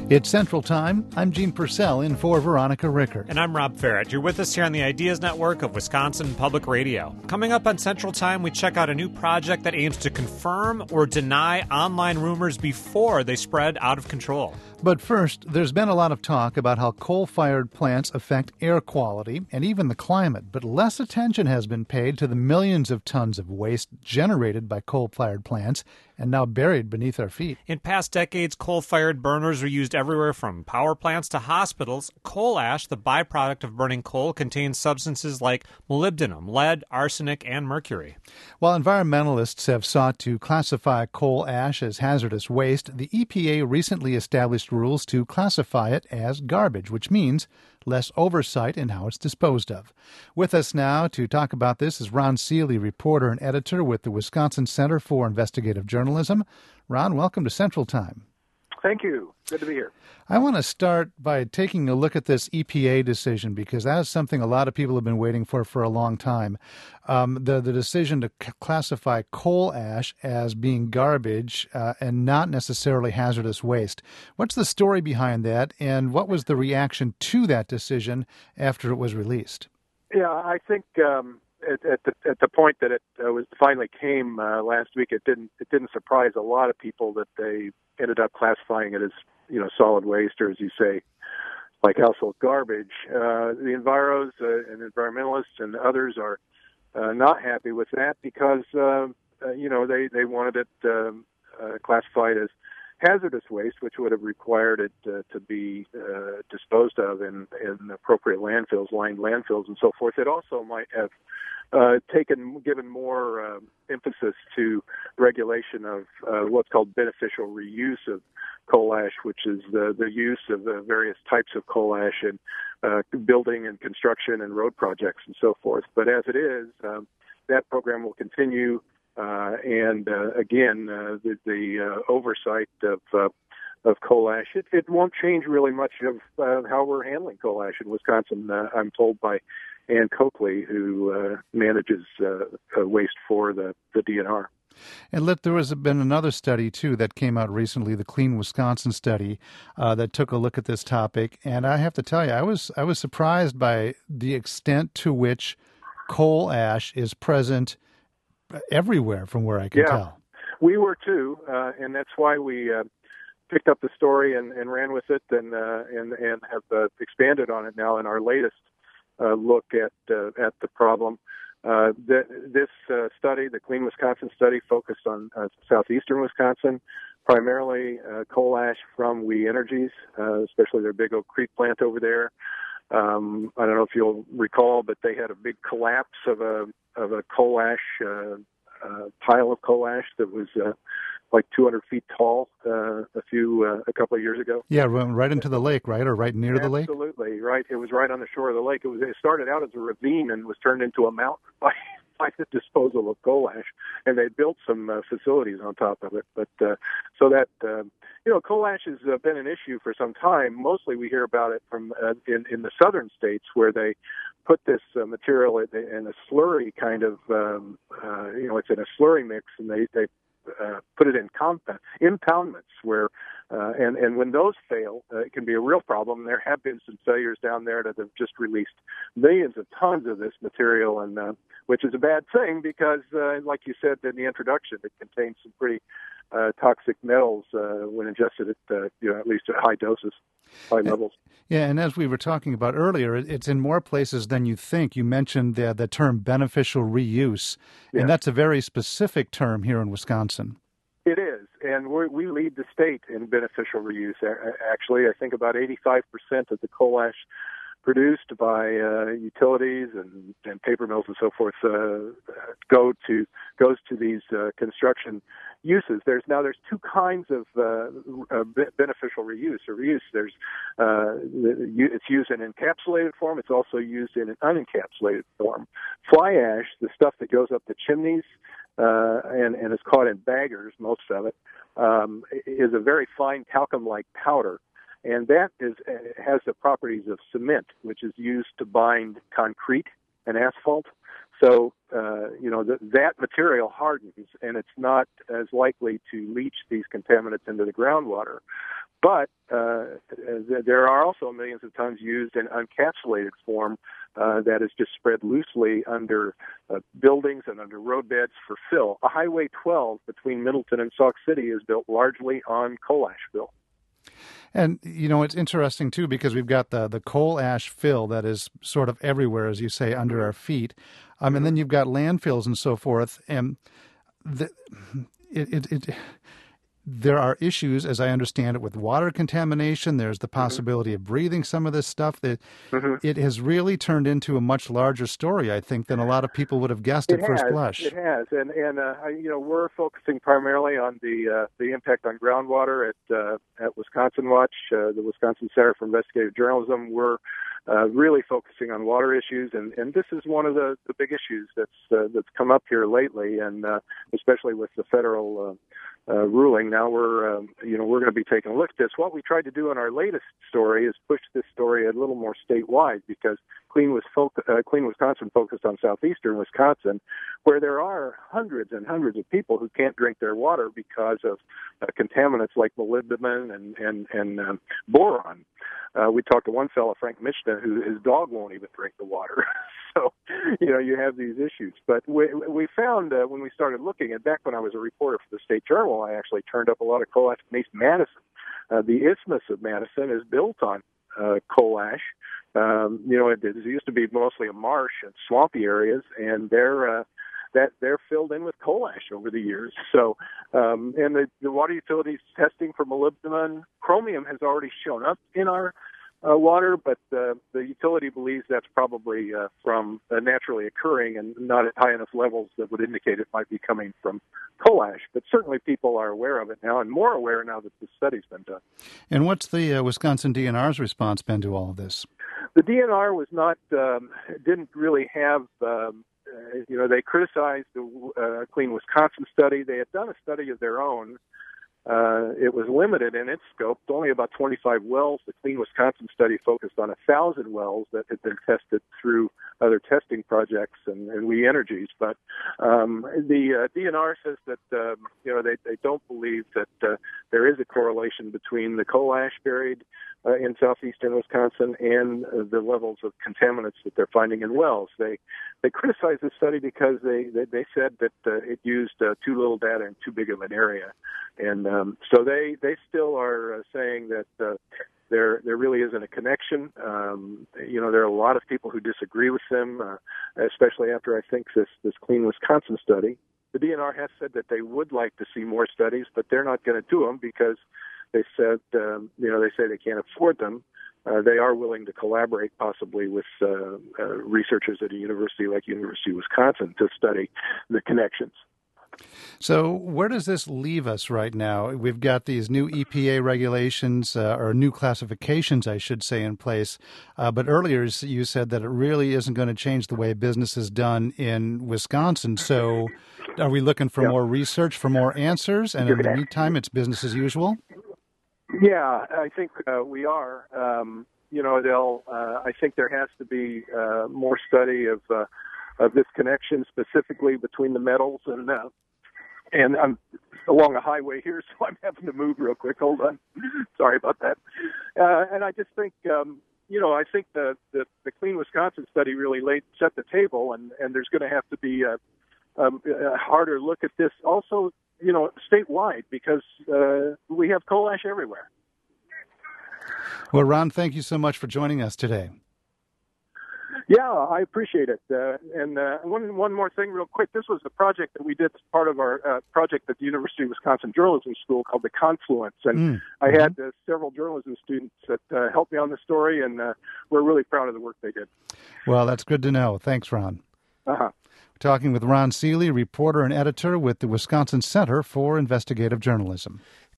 It's Central Time. I'm Gene Purcell in for Veronica Ricker. And I'm Rob Farrett. You're with us here on the Ideas Network of Wisconsin Public Radio. Coming up on Central Time, we check out a new project that aims to confirm or deny online rumors before they spread out of control. But first, there's been a lot of talk about how coal-fired plants affect air quality and even the climate, but less attention has been paid to the millions of tons of waste generated by coal-fired plants and now buried beneath our feet. In past decades, coal-fired burners were used everywhere from power plants to hospitals. Coal ash, the byproduct of burning coal, contains substances like molybdenum, lead, arsenic, and mercury. While environmentalists have sought to classify coal ash as hazardous waste, the EPA recently established rules to classify it as garbage, which means less oversight in how it's disposed of. With us now to talk about this is Ron Seeley, reporter and editor with the Wisconsin Center for Investigative Journalism. Ron, welcome to Central Time. Thank you. Good to be here. I want to start by taking a look at this EPA decision because that is something a lot of people have been waiting for a long time. The decision to classify coal ash as being garbage and not necessarily hazardous waste. What's the story behind that, and what was the reaction to that decision after it was released? Yeah, I think at the point that it finally came last week, it didn't surprise a lot of people that they ended up classifying it as solid waste, or as you say, like household garbage. The enviros and environmentalists and others are not happy with that because they wanted it classified as hazardous waste, which would have required it to be disposed of in appropriate landfills, lined landfills, and so forth. It also might have given more emphasis to regulation of what's called beneficial reuse of coal ash, which is the use of various types of coal ash in building and construction and road projects and so forth. But as it is, that program will continue. And again, the oversight of coal ash, it won't change really much of how we're handling coal ash in Wisconsin. I'm told by Ann Coakley, who manages waste for the DNR. And there has been another study, too, that came out recently, the Clean Wisconsin study, that took a look at this topic. And I have to tell you, I was surprised by the extent to which coal ash is present everywhere from where I can tell. We were too, and that's why we picked up the story and ran with it and have expanded on it now in our latest look at the problem. This study, the Clean Wisconsin study, focused on southeastern Wisconsin, primarily coal ash from We Energies, especially their Big Oak Creek plant over there. I don't know if you'll recall, but they had a big collapse of a coal ash pile of coal ash that was like 200 feet tall a couple of years ago. Yeah, right into the lake, right, or right near the lake. Absolutely, right. It was right on the shore of the lake. It started out as a ravine and was turned into a mountain by the disposal of coal ash, and they built some facilities on top of it. But so that coal ash has been an issue for some time. Mostly, we hear about it from in the southern states where they put this material in a slurry kind of, it's in a slurry mix, and they put it in impoundments where, and when those fail, it can be a real problem. There have been some failures down there that have just released millions of tons of this material, and which is a bad thing because, like you said in the introduction, it contains some pretty toxic metals when ingested at least at high doses, high levels. Yeah, and as we were talking about earlier, it's in more places than you think. You mentioned the term beneficial reuse, and that's a very specific term here in Wisconsin. It is, and we lead the state in beneficial reuse. Actually, I think about 85% of the coal ash produced by utilities and paper mills and so forth goes to these construction uses. There's two kinds of beneficial reuse. There's it's used in encapsulated form. It's also used in an unencapsulated form. Fly ash, the stuff that goes up the chimneys and is caught in baggers, most of it, is a very fine talcum-like powder. And that has the properties of cement, which is used to bind concrete and asphalt. So, that material hardens, and it's not as likely to leach these contaminants into the groundwater. But there are also millions of tons used in uncapsulated form that is just spread loosely under buildings and under roadbeds for fill. A Highway 12 between Middleton and Sauk City is built largely on coal ash fill. And, it's interesting, too, because we've got the coal ash fill that is sort of everywhere, as you say, under our feet. And then you've got landfills and so forth. And there are issues, as I understand it, with water contamination. There's the possibility of breathing some of this stuff. That it has really turned into a much larger story, I think, than a lot of people would have guessed at first blush. It has, and we're focusing primarily on the impact on groundwater at Wisconsin Watch, the Wisconsin Center for Investigative Journalism. We're really focusing on water issues, and this is one of the big issues that's come up here lately, and especially with the federal ruling. Now we're going to be taking a look at this. What we tried to do in our latest story is push this story a little more statewide, because Clean Wisconsin focused on southeastern Wisconsin, where there are hundreds and hundreds of people who can't drink their water because of contaminants like molybdenum and boron. We talked to one fellow, Frank Michna, who his dog won't even drink the water. So, you have these issues. But we found when we started looking, and back when I was a reporter for the State Journal, I actually turned up a lot of coal ash from East Madison. The Isthmus of Madison is built on coal ash. It used to be mostly a marsh and swampy areas, and they're filled in with coal ash over the years. So, and the water utilities testing for molybdenum, chromium has already shown up in our water, but the utility believes that's probably from naturally occurring and not at high enough levels that would indicate it might be coming from coal ash. But certainly people are aware of it now, and more aware now that the study's been done. And what's the Wisconsin DNR's response been to all of this? The DNR was not, didn't really have, they criticized the Clean Wisconsin study. They had done a study of their own. It was limited in its scope, only about 25 wells. The Clean Wisconsin study focused on 1,000 wells that had been tested through other testing projects and We Energies. But the DNR says that they don't believe that there is a correlation between the coal ash buried in southeastern Wisconsin and the levels of contaminants that they're finding in wells. They criticized the study because they said that it used too little data in too big of an area, and so they still are saying that there really isn't a connection. There are a lot of people who disagree with them, especially after I think this Clean Wisconsin study. The DNR has said that they would like to see more studies, but they're not going to do them because they said, they say they can't afford them. They are willing to collaborate possibly with researchers at a university like University of Wisconsin to study the connections. So where does this leave us right now? We've got these new EPA regulations, or new classifications, I should say, in place. But earlier you said that it really isn't going to change the way business is done in Wisconsin. So are we looking for more research, for more answers? And in the meantime, it's business as usual? Yeah, I think we are. I think there has to be more study of this connection, specifically between the metals and I'm along a highway here, so I'm having to move real quick. Hold on, sorry about that. And I just think, I think the Clean Wisconsin study really set the table, and there's going to have to be a harder look at this also, statewide, because we have coal ash everywhere. Well, Ron, thank you so much for joining us today. Yeah, I appreciate it. And one more thing real quick. This was a project that we did as part of our project at the University of Wisconsin Journalism School called The Confluence. And I had several journalism students that helped me on the story, and we're really proud of the work they did. Well, that's good to know. Thanks, Ron. Uh-huh. We're talking with Ron Seeley, reporter and editor with the Wisconsin Center for Investigative Journalism.